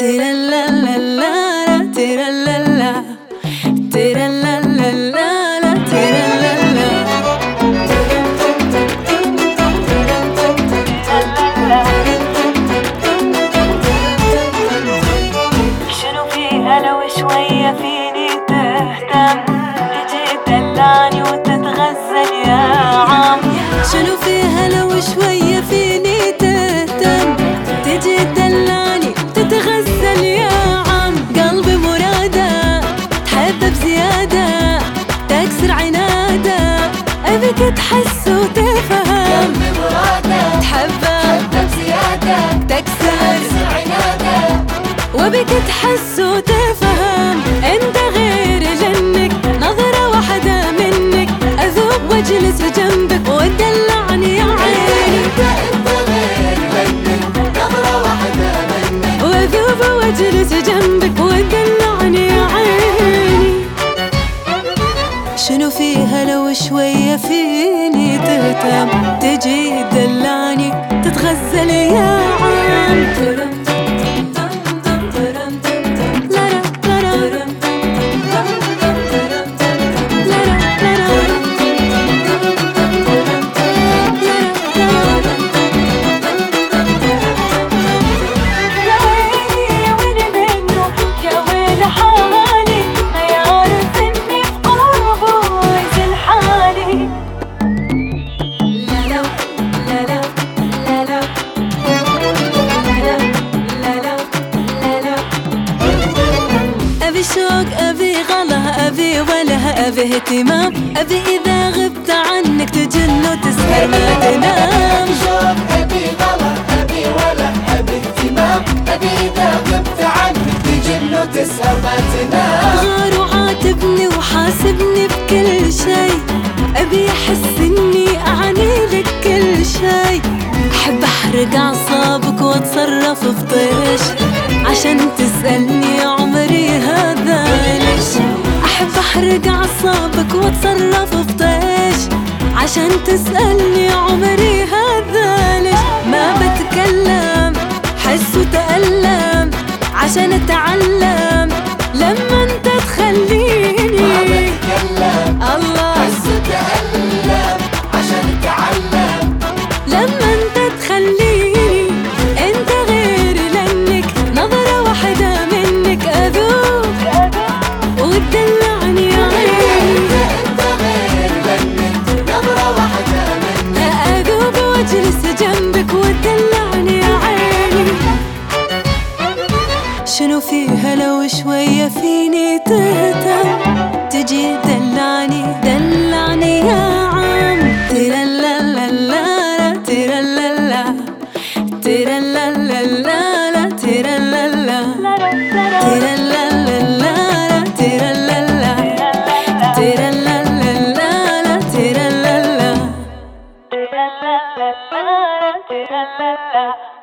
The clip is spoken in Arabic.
تيرا لا لا لا تيرا لا لا تيرا لا لا لا تيرا لا لا. شنو فيها لو شوية فيني تهتم، تجي تدلعني وتتغزل يا عم. شنو فيها لو شوية فيني تهتم، تجي تدلعني وتتغزل يا عم. قلبي مراده تحب بزيادة، تكسر عناده، أبيك تحس وتفهم. قلبي مراده تحبه بزيادة، تكسر عناده، وبك تحس وتفهم. انت غير جنك، نظرة واحدة منك اذوب واجلس جنبك وتدلعني يا عيني. انت غير منك، نظرة واحدة منك واذوب واجلس جنبك وتدلعني يا عيني. شنو فيها لو شوية فيني تهتم، تجي تدلعني تتغزل يا عم. أبي شوق، أبي غلا، أبي وله، أبي اهتمام، أبي إذا غبت عنك تجن وتسهر ما تنام. شوق، أبي غلا، أبي ولا، أبي اهتمام، أبي إذا غبت عنك تجن وتسهر ما تنام. غار وعاتبني وحاسبني بكل شي، أبي أحس إني أعني لك كل شي. أحب أحرق أعصابك وأتصرف بطيش عشان تسألني عمري هذا ليش. أحب أحرق أعصابك وأتصرف بطيش عشان تسألني عمري هذا ليش. ما بتكلم، حس وتألم عشان أتعلم لما أنت تخليني. ما بتكلم، الله بس تألم عشان تعلم لما أنت تخليني. أنت غير لأنك نظرة واحدة منك أذوب وتدلعني يا عيني. انت غير منك، نظرة واحدة منك أذوب واجلس جنبك وتدلعني يا عيني. شنو فيها لو شوية فيني تهتم، تجي دلعني دلعني يا عم. تيرا لا لا لا تيرا لا لا تيرا لا لا لا تيرا لا لا تيرا لا لا لا تيرا لا لا تيرا لا لا لا تيرا لا لا. la la la la la la la